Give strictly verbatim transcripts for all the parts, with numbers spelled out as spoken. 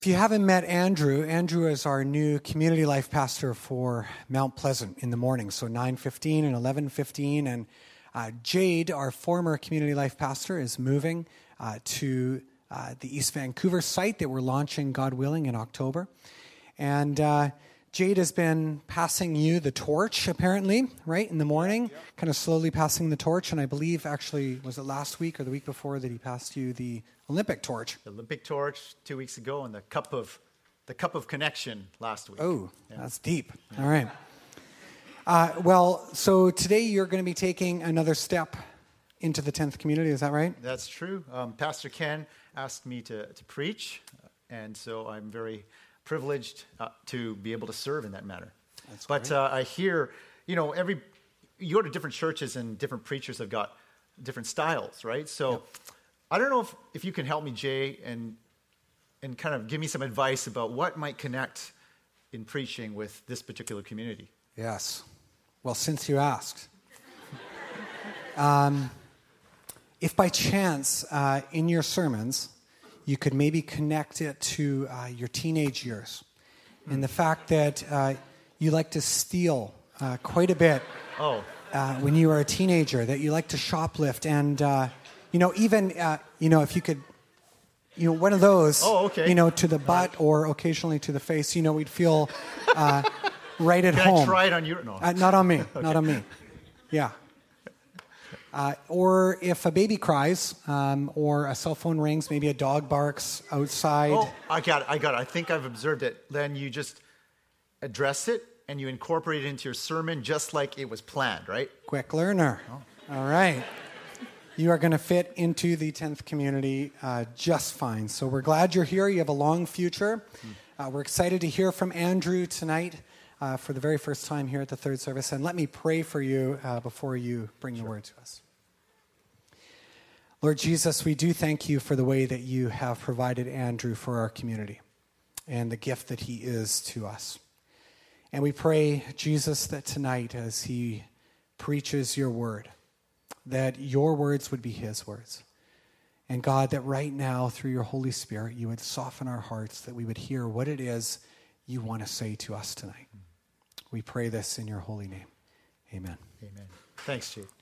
If you haven't met Andrew, Andrew is our new community life pastor for Mount Pleasant in the morning, so nine fifteen and eleven fifteen. And uh, Jade, our former community life pastor, is moving uh, to uh, the East Vancouver site that we're launching, God willing, in October. And uh, Jade has been passing you the torch, apparently, right, in the morning, yeah, yeah. kind of slowly passing the torch. And I believe, actually, was it last week or the week before that he passed you the Olympic torch? The Olympic torch two weeks ago, and the cup of the cup of connection last week. Oh, yeah. That's deep. Yeah. All right. Uh, well, so today you're going to be taking another step into the tenth community. Is that right? That's true. Um, Pastor Ken asked me to, to preach, and so I'm very privileged uh, to be able to serve in that manner. That's but uh, I hear, you know, every you go to different churches and different preachers have got different styles, right? So yep. I don't know if, if you can help me, Jay, and and kind of give me some advice about what might connect in preaching with this particular community. Yes. Well, since you asked. um, if by chance uh, in your sermons you could maybe connect it to uh, your teenage years and the fact that uh, you like to steal uh, quite a bit oh. uh, when you were a teenager, that you like to shoplift and... Uh, You know, even, uh, you know, if you could, you know, one of those, oh, okay. you know, to the butt or occasionally to the face, you know, we'd feel uh, right at Can home. I try it on your, no. Uh, not on me, okay. Not on me. Yeah. Uh, or if a baby cries um, or a cell phone rings, maybe a dog barks outside. Oh, I got it, I got it. I think I've observed it. Then you just address it and you incorporate it into your sermon just like it was planned, right? Quick learner. Oh. All right. You are going to fit into the tenth community uh, just fine. So we're glad you're here. You have a long future. Uh, we're excited to hear from Andrew tonight uh, for the very first time here at the third service. And let me pray for you uh, before you bring sure. the word to us. Lord Jesus, we do thank you for the way that you have provided Andrew for our community and the gift that he is to us. And we pray, Jesus, that tonight as he preaches your word, that your words would be his words. And God, that right now, through your Holy Spirit, you would soften our hearts, that we would hear what it is you want to say to us tonight. We pray this in your holy name. Amen. Amen. Thanks, Chief.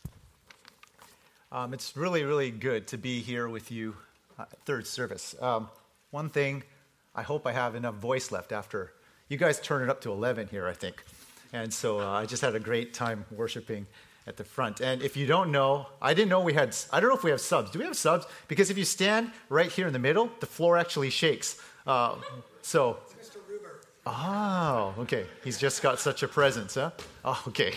Um, it's really, really good to be here with you uh, at third service. Um, one thing, I hope I have enough voice left after. You guys turn it up to eleven here, I think. And so uh, I just had a great time worshiping at the front. And if you don't know, I didn't know we had, I don't know if we have subs. Do we have subs? Because if you stand right here in the middle, the floor actually shakes. Uh, so. It's Mister Ruber. Oh, okay. He's just got such a presence, huh? Oh, okay.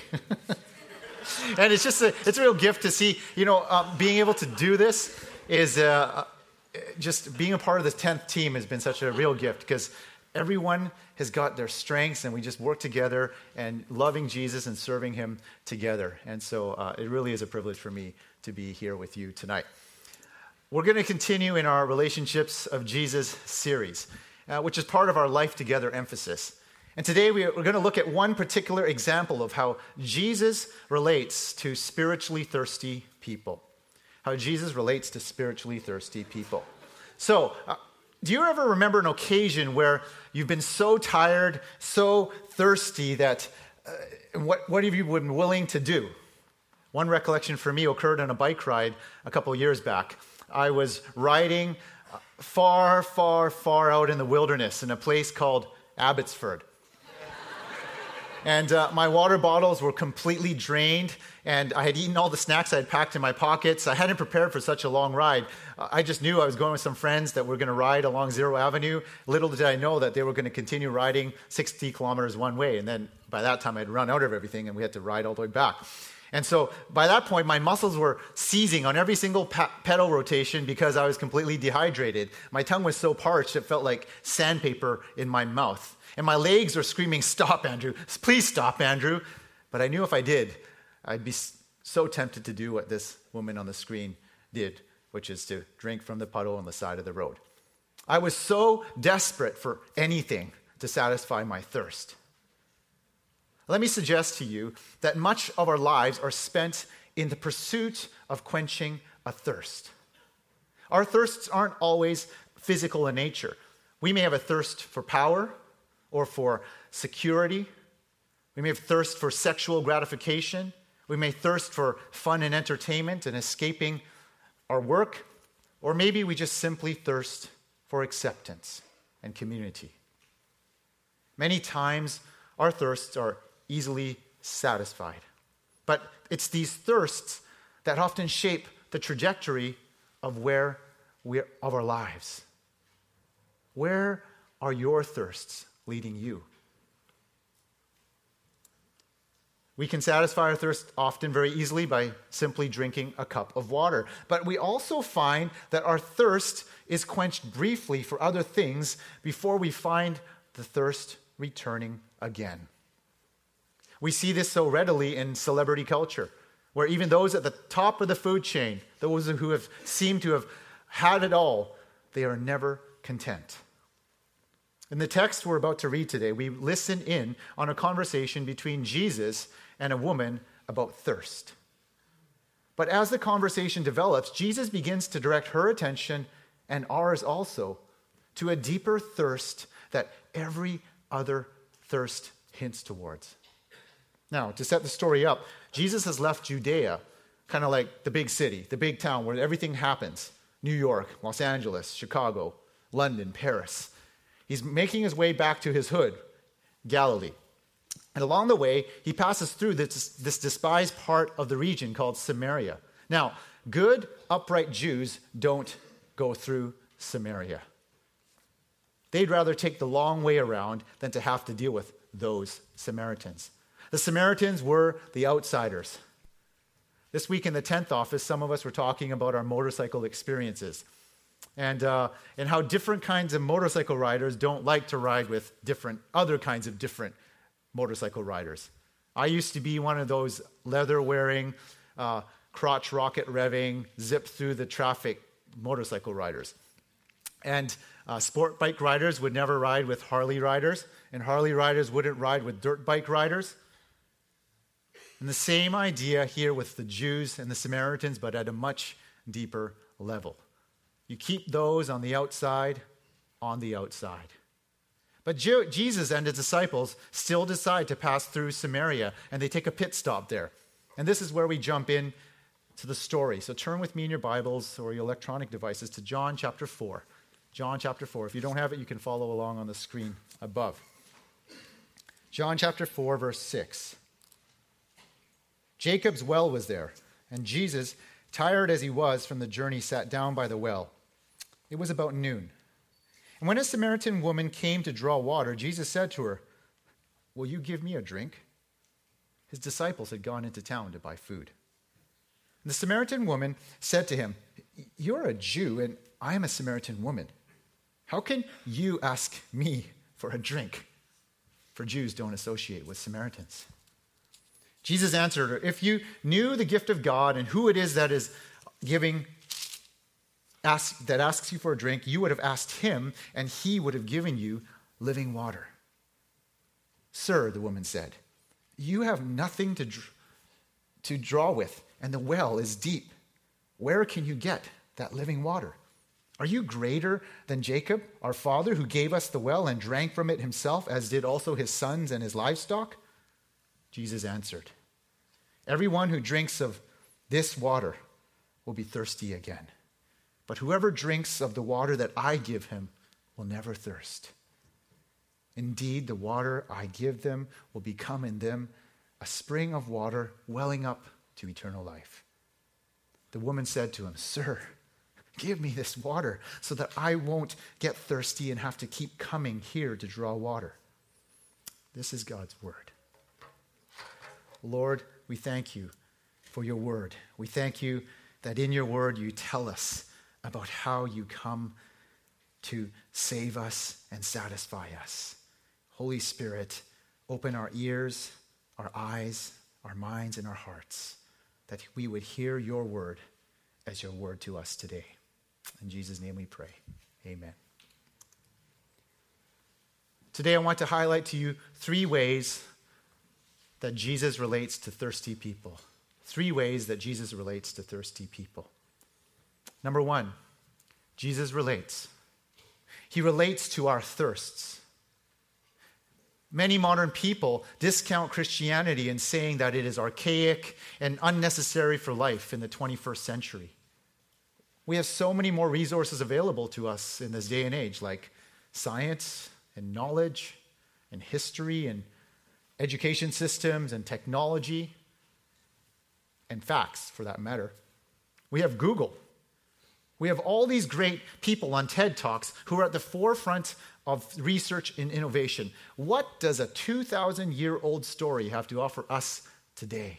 And it's just a, it's a real gift to see, you know, uh, being able to do this is uh, just being a part of the tenth team has been such a real gift because everyone has got their strengths, and we just work together and loving Jesus and serving him together. And so uh, it really is a privilege for me to be here with you tonight. We're going to continue in our Relationships of Jesus series, uh, which is part of our Life Together emphasis. And today we are, we're going to look at one particular example of how Jesus relates to spiritually thirsty people. How Jesus relates to spiritually thirsty people. So, uh, do you ever remember an occasion where you've been so tired, so thirsty that uh, what, what have you been willing to do? One recollection for me occurred on a bike ride a couple of years back. I was riding far, far, far out in the wilderness in a place called Abbotsford. And uh, my water bottles were completely drained, and I had eaten all the snacks I had packed in my pockets. I hadn't prepared for such a long ride. Uh, I just knew I was going with some friends that were going to ride along Zero Avenue. Little did I know that they were going to continue riding sixty kilometers one way, and then by that time I'd run out of everything, and we had to ride all the way back. And so by that point, my muscles were seizing on every single pa- pedal rotation because I was completely dehydrated. My tongue was so parched, it felt like sandpaper in my mouth. And my legs were screaming, "Stop, Andrew. Please stop, Andrew." But I knew if I did, I'd be so tempted to do what this woman on the screen did, which is to drink from the puddle on the side of the road. I was so desperate for anything to satisfy my thirst. Let me suggest to you that much of our lives are spent in the pursuit of quenching a thirst. Our thirsts aren't always physical in nature. We may have a thirst for power or for security. We may have thirst for sexual gratification. We may thirst for fun and entertainment and escaping our work. Or maybe we just simply thirst for acceptance and community. Many times, our thirsts are easily satisfied. But it's these thirsts that often shape the trajectory of where we are, of our lives. Where are your thirsts leading you? We can satisfy our thirst often very easily by simply drinking a cup of water. But we also find that our thirst is quenched briefly for other things before we find the thirst returning again. We see this so readily in celebrity culture, where even those at the top of the food chain, those who have seemed to have had it all, they are never content. In the text we're about to read today, we listen in on a conversation between Jesus and a woman about thirst. But as the conversation develops, Jesus begins to direct her attention, and ours also, to a deeper thirst that every other thirst hints towards. Now, to set the story up, Jesus has left Judea, kind of like the big city, the big town where everything happens. New York, Los Angeles, Chicago, London, Paris. He's making his way back to his hood, Galilee. And along the way, he passes through this, this despised part of the region called Samaria. Now, good, upright Jews don't go through Samaria. They'd rather take the long way around than to have to deal with those Samaritans. The Samaritans were the outsiders. This week in the tenth office, some of us were talking about our motorcycle experiences and, uh, and how different kinds of motorcycle riders don't like to ride with different other kinds of different motorcycle riders. I used to be one of those leather-wearing, uh, crotch rocket revving, zip through the traffic motorcycle riders. And uh, sport bike riders would never ride with Harley riders, and Harley riders wouldn't ride with dirt bike riders. And the same idea here with the Jews and the Samaritans, but at a much deeper level. You keep those on the outside, on the outside. But Je- Jesus and his disciples still decide to pass through Samaria, and they take a pit stop there. And this is where we jump in to the story. So turn with me in your Bibles or your electronic devices to John chapter four. John chapter four. If you don't have it, you can follow along on the screen above. John chapter four, verse six. Jacob's well was there, and Jesus, tired as he was from the journey, sat down by the well. It was about noon. And when a Samaritan woman came to draw water, Jesus said to her, "Will you give me a drink?" His disciples had gone into town to buy food. And the Samaritan woman said to him, "You're a Jew, and I am a Samaritan woman. How can you ask me for a drink?" For Jews don't associate with Samaritans. Jesus answered her, "If you knew the gift of God and who it is that is giving, ask, that asks you for a drink, you would have asked him, and he would have given you living water." "Sir," the woman said, "you have nothing to, dr- to draw with, and the well is deep. Where can you get that living water? Are you greater than Jacob, our father, who gave us the well and drank from it himself, as did also his sons and his livestock?" Jesus answered, "Everyone who drinks of this water will be thirsty again. But whoever drinks of the water that I give him will never thirst. Indeed, the water I give them will become in them a spring of water welling up to eternal life." The woman said to him, "Sir, give me this water so that I won't get thirsty and have to keep coming here to draw water." This is God's word. Lord, we thank you for your word. We thank you that in your word you tell us about how you come to save us and satisfy us. Holy Spirit, open our ears, our eyes, our minds, and our hearts, that we would hear your word as your word to us today. In Jesus' name we pray. Amen. Today I want to highlight to you three ways that Jesus relates to thirsty people. Three ways that Jesus relates to thirsty people. Number one, Jesus relates. He relates to our thirsts. Many modern people discount Christianity in saying that it is archaic and unnecessary for life in the twenty-first century. We have so many more resources available to us in this day and age, like science and knowledge and history and education systems and technology and facts, for that matter. We have Google. We have all these great people on TED Talks who are at the forefront of research and innovation. What does a two thousand year old story have to offer us today?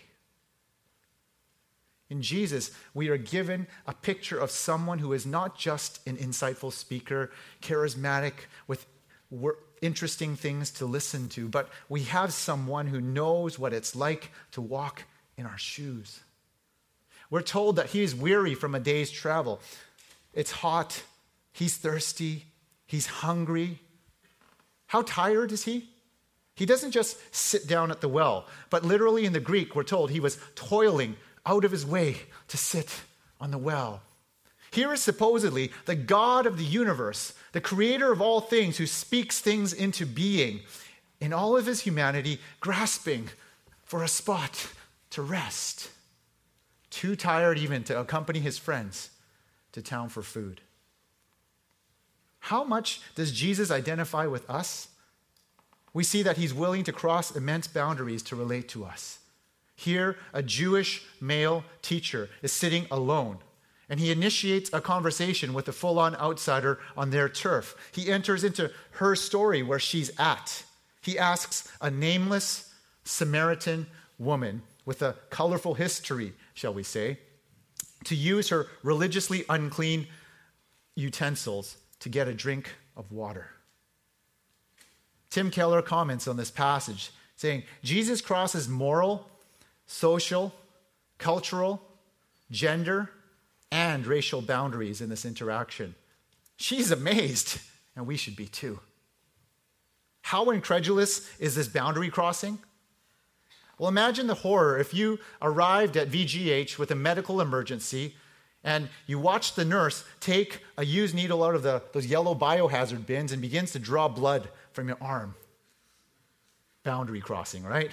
In Jesus, we are given a picture of someone who is not just an insightful speaker, charismatic, with interesting things to listen to, but we have someone who knows what it's like to walk in our shoes. We're told that he is weary from a day's travel. It's hot, he's thirsty, he's hungry. How tired is he? He doesn't just sit down at the well, but literally in the Greek, we're told he was toiling out of his way to sit on the well. Here is supposedly the God of the universe, the creator of all things, who speaks things into being, in all of his humanity, grasping for a spot to rest. Too tired even to accompany his friends to town for food. How much does Jesus identify with us? We see that he's willing to cross immense boundaries to relate to us. Here, a Jewish male teacher is sitting alone, and he initiates a conversation with a full-on outsider on their turf. He enters into her story where she's at. He asks a nameless Samaritan woman with a colorful history, shall we say, to use her religiously unclean utensils to get a drink of water. Tim Keller comments on this passage, saying, Jesus crosses moral, social, cultural, gender, and racial boundaries in this interaction. She's amazed, and we should be too. How incredulous is this boundary crossing? Well, imagine the horror if you arrived at V G H with a medical emergency and you watched the nurse take a used needle out of the, those yellow biohazard bins and begins to draw blood from your arm. Boundary crossing, right?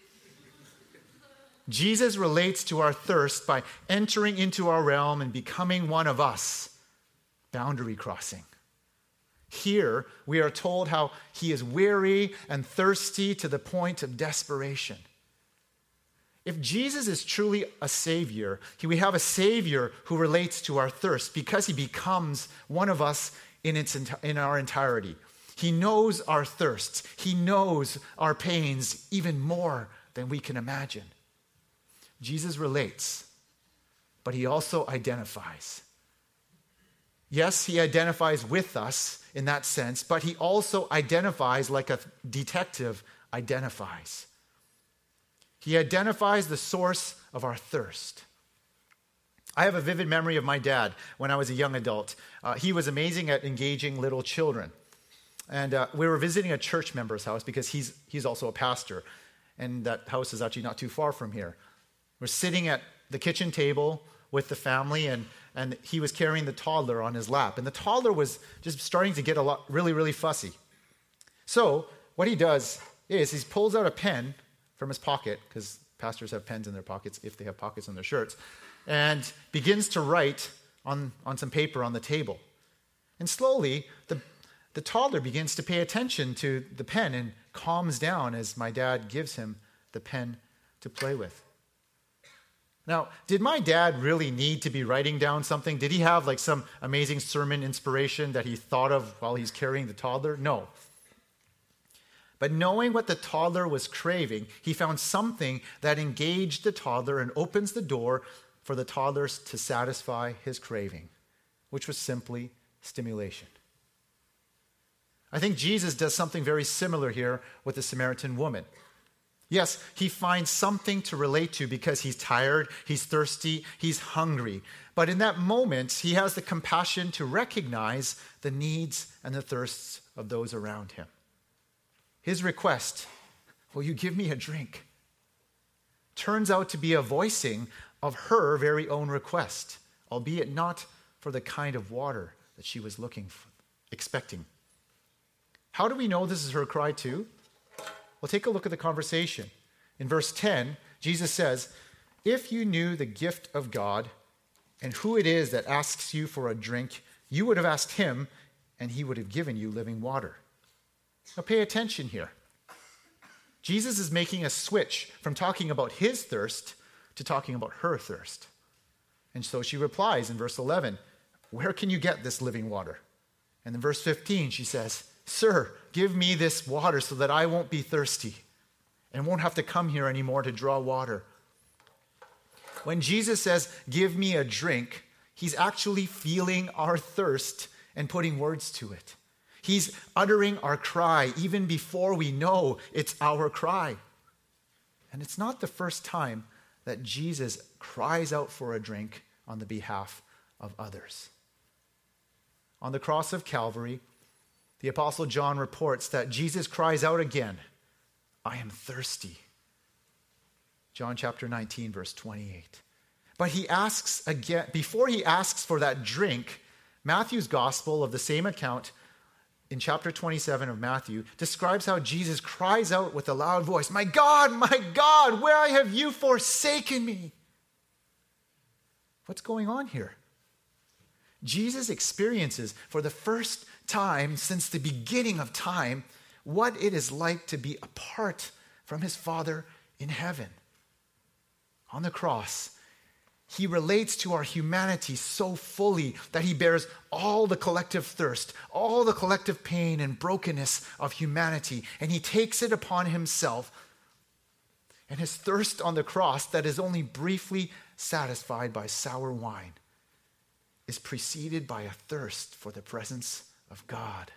Jesus relates to our thirst by entering into our realm and becoming one of us. Boundary crossing. Here, we are told how he is weary and thirsty to the point of desperation. If Jesus is truly a savior, we have a savior who relates to our thirst because he becomes one of us in, its, in our entirety. He knows our thirsts. He knows our pains even more than we can imagine. Jesus relates, but he also identifies. Yes, he identifies with us in that sense, but he also identifies like a detective identifies. He identifies the source of our thirst. I have a vivid memory of my dad when I was a young adult. Uh, he was amazing at engaging little children. And uh, we were visiting a church member's house because he's, he's also a pastor. And that house is actually not too far from here. We're sitting at the kitchen table with the family, and, and he was carrying the toddler on his lap. And the toddler was just starting to get a lot, really, really fussy. So what he does is he pulls out a pen from his pocket, because pastors have pens in their pockets if they have pockets on their shirts, and begins to write on, on some paper on the table. And slowly, the, the toddler begins to pay attention to the pen and calms down as my dad gives him the pen to play with. Now, did my dad really need to be writing down something? Did he have like some amazing sermon inspiration that he thought of while he's carrying the toddler? No. But knowing what the toddler was craving, he found something that engaged the toddler and opens the door for the toddler to satisfy his craving, which was simply stimulation. I think Jesus does something very similar here with the Samaritan woman. Yes, he finds something to relate to because he's tired, he's thirsty, he's hungry. But in that moment, he has the compassion to recognize the needs and the thirsts of those around him. His request, will you give me a drink, turns out to be a voicing of her very own request, albeit not for the kind of water that she was looking for, expecting How do we know this is her cry too? Well, take a look at the conversation. In verse ten, Jesus says, "If you knew the gift of God and who it is that asks you for a drink, you would have asked him, and he would have given you living water." Now pay attention here. Jesus is making a switch from talking about his thirst to talking about her thirst. And so she replies in verse eleven, "Where can you get this living water?" And in verse fifteen, she says, "Sir, give me this water so that I won't be thirsty and won't have to come here anymore to draw water." When Jesus says, "Give me a drink," he's actually feeling our thirst and putting words to it. He's uttering our cry even before we know it's our cry. And it's not the first time that Jesus cries out for a drink on the behalf of others. On the cross of Calvary, the Apostle John reports that Jesus cries out again, "I am thirsty." John chapter nineteen, verse twenty-eight. But he asks again, before he asks for that drink, Matthew's gospel of the same account in chapter twenty-seven of Matthew describes how Jesus cries out with a loud voice, "My God, my God, where have you forsaken me?" What's going on here? Jesus experiences for the first time since the beginning of time what it is like to be apart from his Father in heaven. On the cross, he relates to our humanity so fully that he bears all the collective thirst, all the collective pain and brokenness of humanity, and he takes it upon himself. And his thirst on the cross that is only briefly satisfied by sour wine is preceded by a thirst for the presence of God.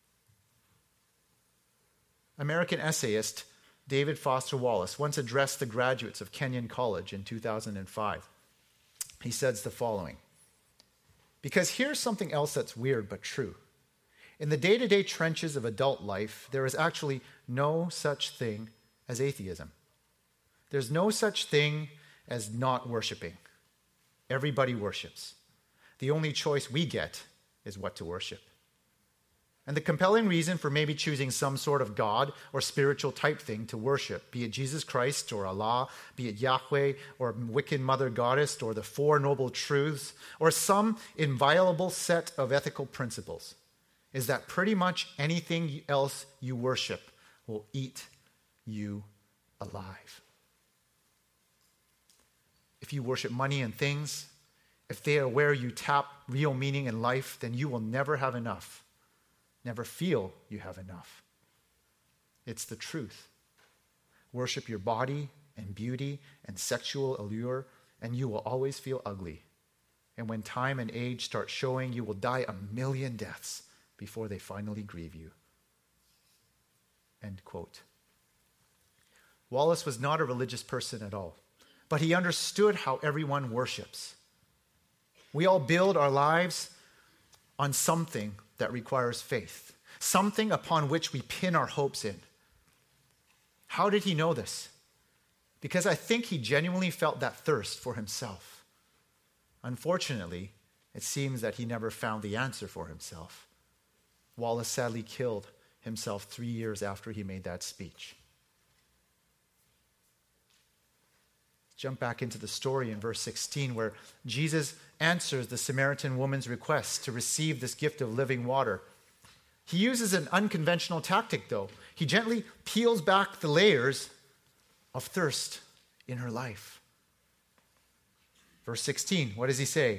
American essayist David Foster Wallace once addressed the graduates of Kenyon College in two thousand five. He says the following, "Because here's something else that's weird but true. In the day-to-day trenches of adult life, there is actually no such thing as atheism. There's no such thing as not worshiping. Everybody worships. The only choice we get is what to worship. And the compelling reason for maybe choosing some sort of God or spiritual type thing to worship, be it Jesus Christ or Allah, be it Yahweh or Wiccan Mother Goddess or the Four Noble Truths or some inviolable set of ethical principles, is that pretty much anything else you worship will eat you alive. If you worship money and things, if they are where you tap real meaning in life, then you will never have enough. Never feel you have enough. It's the truth. Worship your body and beauty and sexual allure, and you will always feel ugly. And when time and age start showing, you will die a million deaths before they finally grieve you." End quote. Wallace was not a religious person at all, but he understood how everyone worships. We all build our lives on something that requires faith, something upon which we pin our hopes in. How did he know this? Because I think he genuinely felt that thirst for himself. Unfortunately, it seems that he never found the answer for himself. Wallace sadly killed himself three years after he made that speech. Jump back into the story in verse sixteen, where Jesus answers the Samaritan woman's request to receive this gift of living water. He uses an unconventional tactic, though. He gently peels back the layers of thirst in her life. Verse sixteen, what does he say?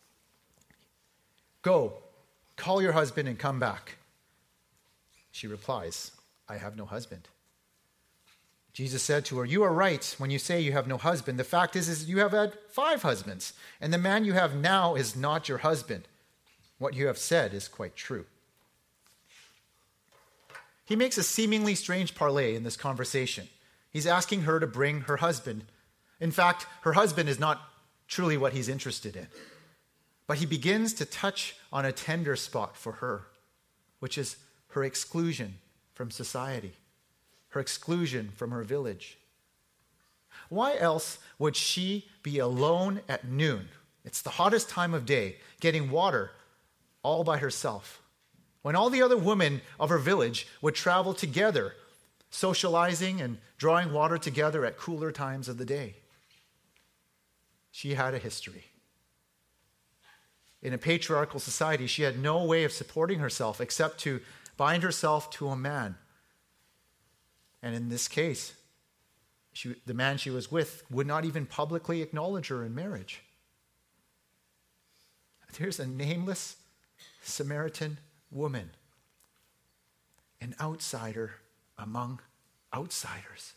"Go, call your husband and come back." She replies, "I have no husband." Jesus said to her, "You are right when you say you have no husband. The fact is, is you have had five husbands, and the man you have now is not your husband. What you have said is quite true." He makes a seemingly strange parlay in this conversation. He's asking her to bring her husband. In fact, her husband is not truly what he's interested in. But he begins to touch on a tender spot for her, which is her exclusion from society, her exclusion from her village. Why else would she be alone at noon? It's the hottest time of day, getting water all by herself. when all the other women of her village would travel together, socializing and drawing water together at cooler times of the day. She had a history. In a patriarchal society, she had no way of supporting herself except to bind herself to a man. And in this case, she, the man she was with would not even publicly acknowledge her in marriage. There's a nameless Samaritan woman, an outsider among outsiders.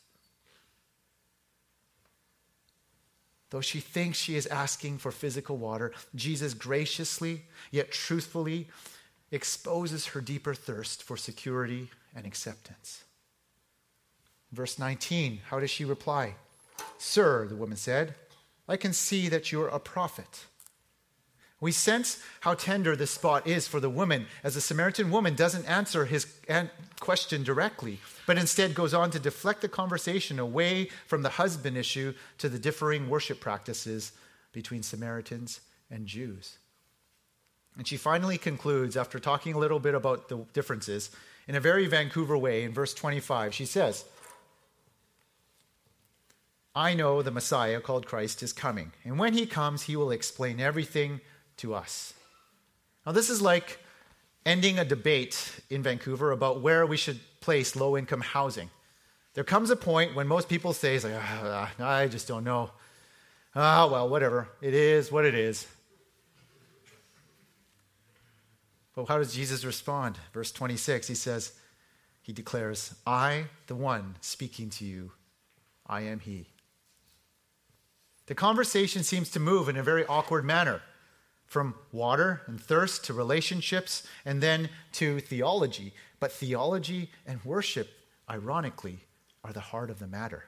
Though she thinks she is asking for physical water, Jesus graciously yet truthfully exposes her deeper thirst for security and acceptance. Verse nineteen, how does she reply? "Sir," the woman said, "I can see that you're a prophet." We sense how tender this spot is for the woman, as the Samaritan woman doesn't answer his question directly, but instead goes on to deflect the conversation away from the husband issue to the differing worship practices between Samaritans and Jews. And she finally concludes, after talking a little bit about the differences, in a very Vancouver way, in verse twenty-five, she says, "I know the Messiah, called Christ, is coming, and when he comes, he will explain everything to us." Now, this is like ending a debate in Vancouver about where we should place low-income housing. There comes a point when most people say, like, ah, I just don't know. Ah, well, whatever. It is what it is. But how does Jesus respond? Verse twenty-six, he says, he declares, "I, the one speaking to you, I am he." The conversation seems to move in a very awkward manner, from water and thirst to relationships and then to theology. But theology and worship, ironically, are the heart of the matter.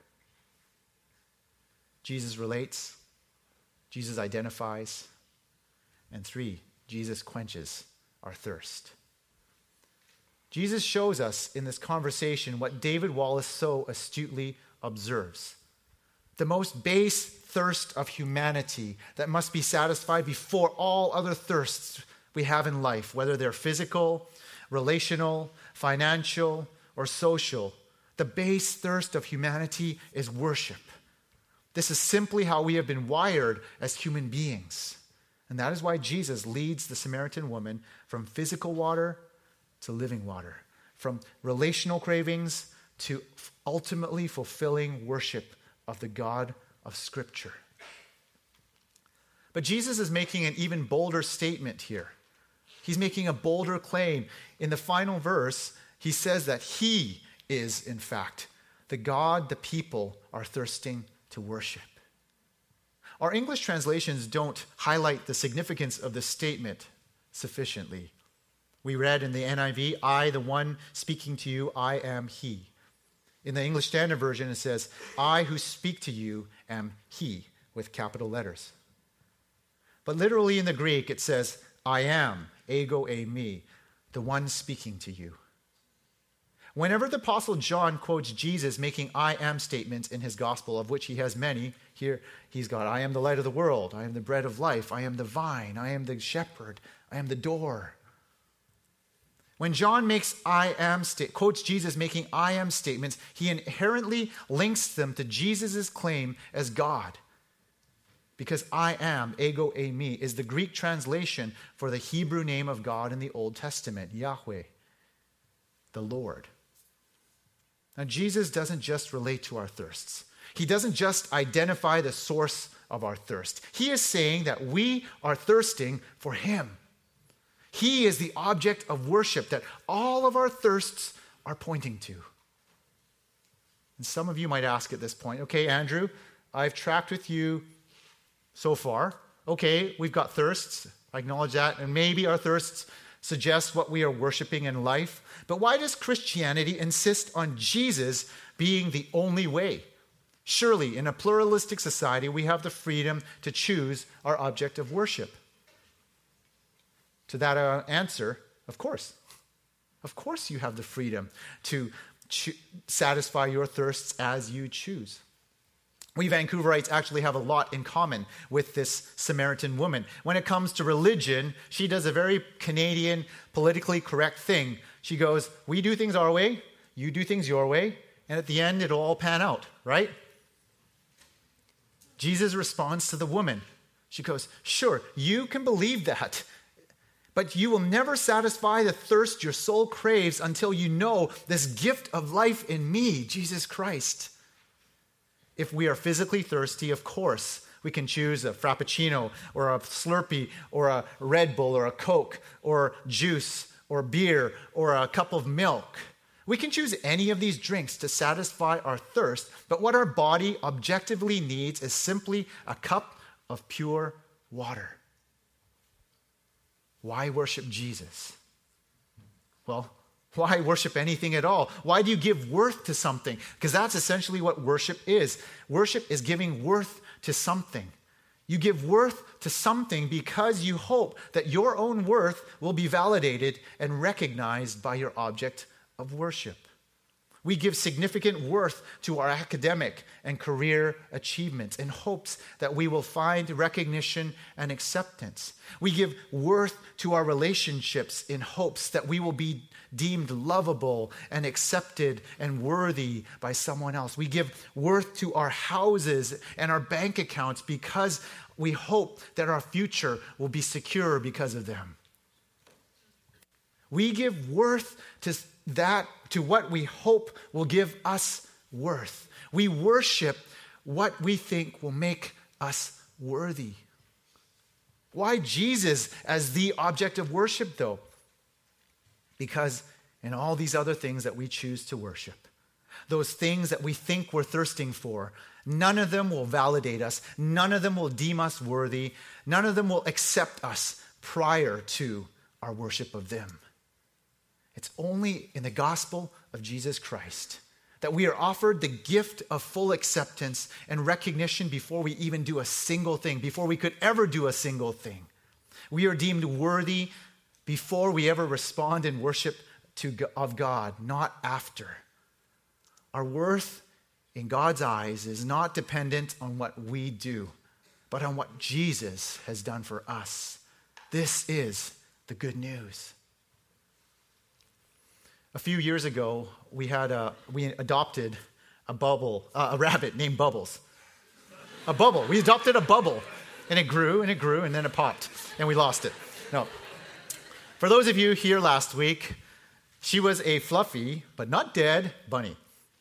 Jesus relates, Jesus identifies, and three, Jesus quenches our thirst. Jesus shows us in this conversation what David Wallace so astutely observes: the most base thirst of humanity that must be satisfied before all other thirsts we have in life, whether they're physical, relational, financial, or social. The base thirst of humanity is worship. This is simply how we have been wired as human beings. And that is why Jesus leads the Samaritan woman from physical water to living water, from relational cravings to ultimately fulfilling worship of the God of Scripture. But Jesus is making an even bolder statement here. He's making a bolder claim. In the final verse, he says that he is, in fact, the God the people are thirsting to worship. Our English translations don't highlight the significance of this statement sufficiently. We read in the N I V, "I, the one speaking to you, I am he." In the English Standard Version, it says, "I who speak to you am he," with capital letters. But literally in the Greek, it says, "I am, ego eimi, the one speaking to you." Whenever the Apostle John quotes Jesus making "I am" statements in his gospel, of which he has many, here he's got, "I am the light of the world, I am the bread of life, I am the vine, I am the shepherd, I am the door." When John makes "I am" sta- quotes Jesus making "I am" statements, he inherently links them to Jesus' claim as God. Because "I am," ego eimi, is the Greek translation for the Hebrew name of God in the Old Testament, Yahweh, the Lord. Now, Jesus doesn't just relate to our thirsts. He doesn't just identify the source of our thirst. He is saying that we are thirsting for him. He is the object of worship that all of our thirsts are pointing to. And some of you might ask at this point, okay, Andrew, I've tracked with you so far. Okay, we've got thirsts. I acknowledge that. And maybe our thirsts suggest what we are worshiping in life. But why does Christianity insist on Jesus being the only way? Surely, in a pluralistic society, we have the freedom to choose our object of worship. To that uh, answer, of course. Of course you have the freedom to cho- satisfy your thirsts as you choose. We Vancouverites actually have a lot in common with this Samaritan woman. When it comes to religion, she does a very Canadian, politically correct thing. She goes, we do things our way, you do things your way, and at the end, it'll all pan out, right? Jesus responds to the woman. She goes, sure, you can believe that, but you will never satisfy the thirst your soul craves until you know this gift of life in me, Jesus Christ. If we are physically thirsty, of course, we can choose a Frappuccino or a Slurpee or a Red Bull or a Coke or juice or beer or a cup of milk. We can choose any of these drinks to satisfy our thirst, but what our body objectively needs is simply a cup of pure water. Why worship Jesus? Well, why worship anything at all? Why do you give worth to something? Because that's essentially what worship is. Worship is giving worth to something. You give worth to something because you hope that your own worth will be validated and recognized by your object of worship. We give significant worth to our academic and career achievements in hopes that we will find recognition and acceptance. We give worth to our relationships in hopes that we will be deemed lovable and accepted and worthy by someone else. We give worth to our houses and our bank accounts because we hope that our future will be secure because of them. We give worth to that, to what we hope will give us worth. We worship what we think will make us worthy. Why Jesus as the object of worship, though? Because in all these other things that we choose to worship, those things that we think we're thirsting for, none of them will validate us. None of them will deem us worthy. None of them will accept us prior to our worship of them. It's only in the gospel of Jesus Christ that we are offered the gift of full acceptance and recognition before we even do a single thing, before we could ever do a single thing. We are deemed worthy before we ever respond in worship to, of God, not after. Our worth in God's eyes is not dependent on what we do, but on what Jesus has done for us. This is the good news. A few years ago, we had a, we adopted a bubble, uh, a rabbit named Bubbles. A bubble. We adopted a bubble, and it grew and it grew, and then it popped, and we lost it. No. For those of you here last week, she was a fluffy but not dead bunny.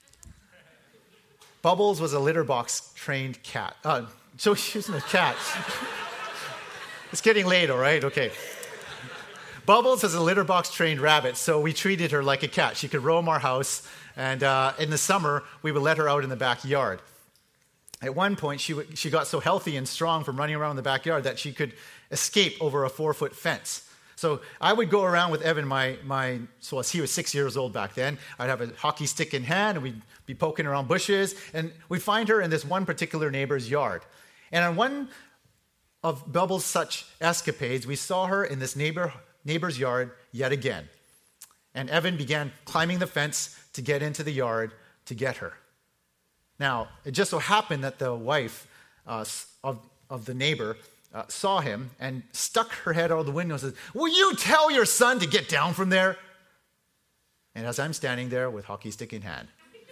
Bubbles was a litter box trained cat. Uh, so she wasn't a cat. It's getting late, all right? Okay. Bubbles is a litter box trained rabbit, so we treated her like a cat. She could roam our house, and uh, in the summer, we would let her out in the backyard. At one point, she w- she got so healthy and strong from running around the backyard that she could escape over a four-foot fence. So I would go around with Evan, my, my so he was six years old back then. I'd have a hockey stick in hand, and we'd be poking around bushes, and we'd find her in this one particular neighbor's yard. And on one of Bubbles' such escapades, we saw her in this neighbor neighbor's yard yet again. And Evan began climbing the fence to get into the yard to get her. Now, it just so happened that the wife uh, of, of the neighbor uh, saw him and stuck her head out of the window and says, "Will you tell your son to get down from there?" And as I'm standing there with hockey stick in hand.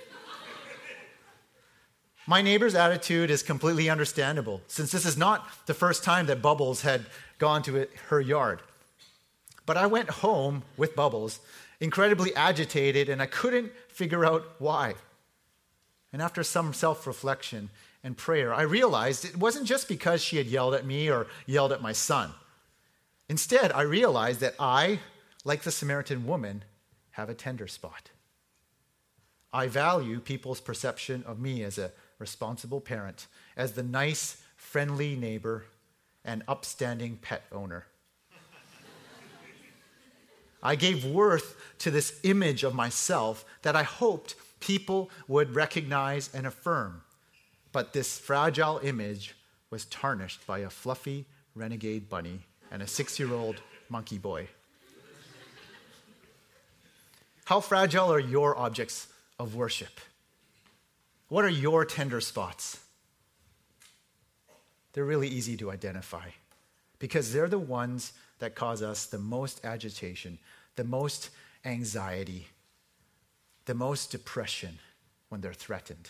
My neighbor's attitude is completely understandable, since this is not the first time that Bubbles had gone to it, her yard. But I went home with Bubbles, incredibly agitated, and I couldn't figure out why. And after some self-reflection and prayer, I realized it wasn't just because she had yelled at me or yelled at my son. Instead, I realized that I, like the Samaritan woman, have a tender spot. I value people's perception of me as a responsible parent, as the nice, friendly neighbor, and upstanding pet owner. I gave worth to this image of myself that I hoped people would recognize and affirm. But this fragile image was tarnished by a fluffy renegade bunny and a six-year-old monkey boy. How fragile are your objects of worship? What are your tender spots? they're really easy to identify because they're the ones that cause us the most agitation, the most anxiety, the most depression when they're threatened.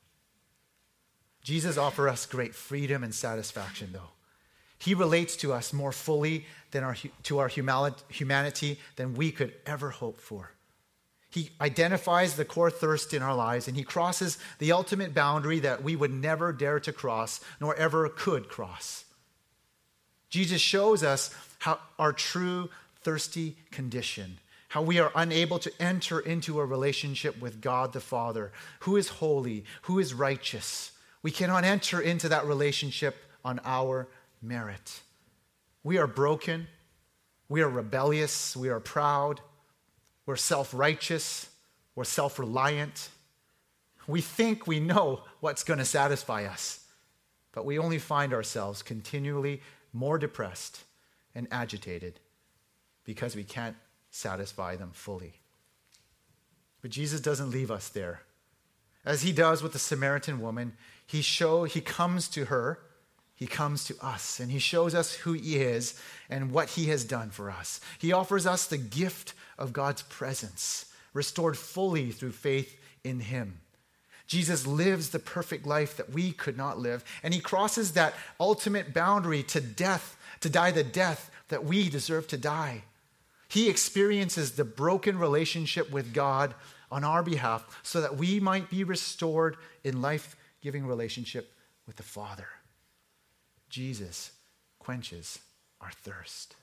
Jesus offers us great freedom and satisfaction, though. He relates to us more fully than our, to our humanity than we could ever hope for. He identifies the core thirst in our lives, and he crosses the ultimate boundary that we would never dare to cross, nor ever could cross. Jesus shows us how our true thirsty condition, how we are unable to enter into a relationship with God the Father, who is holy, who is righteous. We cannot enter into that relationship on our merit. We are broken. We are rebellious. We are proud. We're self-righteous. We're self-reliant. We think we know what's going to satisfy us, but we only find ourselves continually more depressed and agitated because we can't satisfy them fully. But Jesus doesn't leave us there. As he does with the Samaritan woman, he show he comes to her, he comes to us, and he shows us who he is and what he has done for us. He offers us the gift of God's presence, restored fully through faith in him. Jesus lives the perfect life that we could not live, and he crosses that ultimate boundary to death, to die the death that we deserve to die. He experiences the broken relationship with God on our behalf so that we might be restored in life-giving relationship with the Father. Jesus quenches our thirst.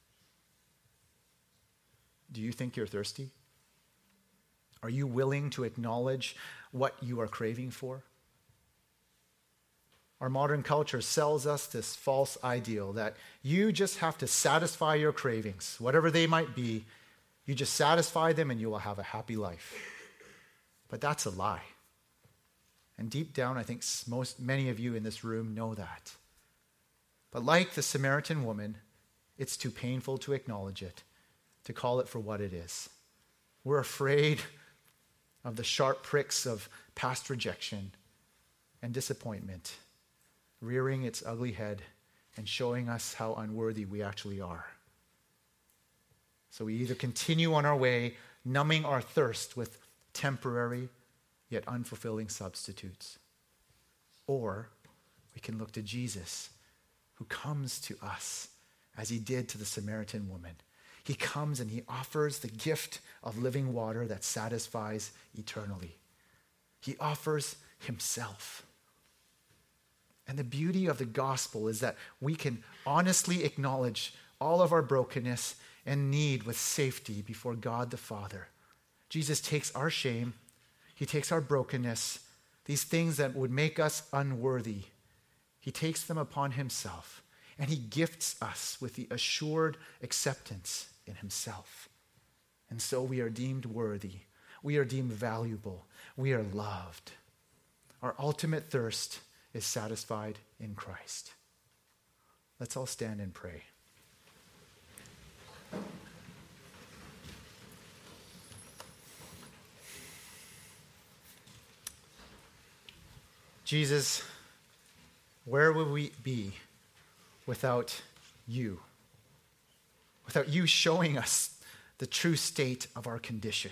Do you think you're thirsty? Are you willing to acknowledge what you are craving for? Our modern culture sells us this false ideal that you just have to satisfy your cravings, whatever they might be. You just satisfy them and you will have a happy life. But that's a lie. And deep down, I think most, many of you in this room know that. But like the Samaritan woman, it's too painful to acknowledge it, to call it for what it is. We're afraid of the sharp pricks of past rejection and disappointment, rearing its ugly head and showing us how unworthy we actually are. So we either continue on our way, numbing our thirst with temporary yet unfulfilling substitutes, or we can look to Jesus, who comes to us as he did to the Samaritan woman. He comes and he offers the gift of living water that satisfies eternally. He offers himself. And the beauty of the gospel is that we can honestly acknowledge all of our brokenness and need with safety before God the Father. Jesus takes our shame, he takes our brokenness, these things that would make us unworthy. He takes them upon himself, and he gifts us with the assured acceptance in himself. And so we are deemed worthy. We are deemed valuable. We are loved. Our ultimate thirst is satisfied in Christ. Let's all stand and pray. Jesus, where would we be without you? Without you showing us the true state of our condition?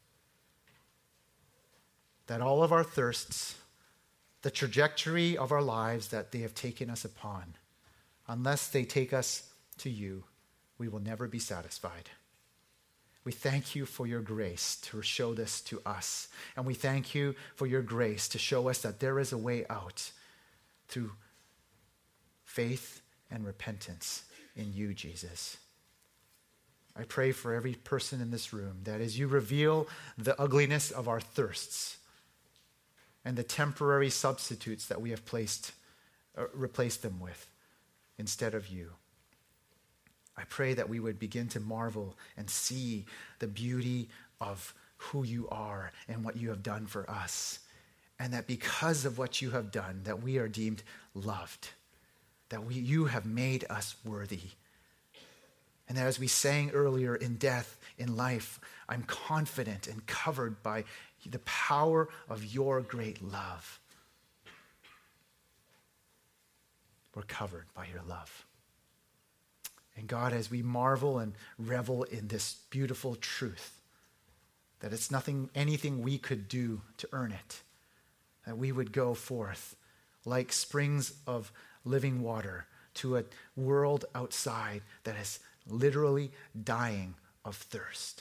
That all of our thirsts, the trajectory of our lives that they have taken us upon, unless they take us to you, we will never be satisfied. We thank you for your grace to show this to us. And we thank you for your grace to show us that there is a way out through faith and repentance in you, Jesus. I pray for every person in this room that as you reveal the ugliness of our thirsts and the temporary substitutes that we have placed, uh, replaced them with instead of you, I pray that we would begin to marvel and see the beauty of who you are and what you have done for us. And that because of what you have done, that we are deemed loved. That we, you have made us worthy. And that as we sang earlier, in death, in life, I'm confident and covered by the power of your great love. we're covered by your love. And God, as we marvel and revel in this beautiful truth, that it's nothing, anything we could do to earn it, that we would go forth like springs of living water to a world outside that is literally dying of thirst.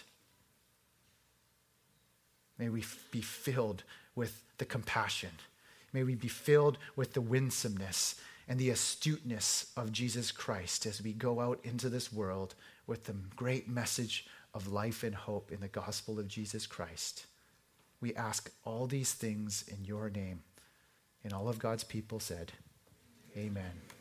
May we f- be filled with the compassion. May we be filled with the winsomeness and the astuteness of Jesus Christ as we go out into this world with the great message of life and hope in the gospel of Jesus Christ. We ask all these things in your name. And all of God's people said, amen.